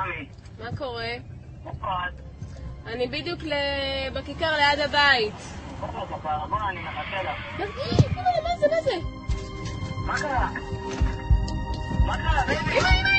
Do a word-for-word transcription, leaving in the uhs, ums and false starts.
ממי. מה קורה? איפה את? אני בדיוק בכיכר ליד הבית. בוא, בכר, בוא, אני מחכה לך. מה זה? מה זה? מה קרה? מה קרה, בייבי? אמא, אמא,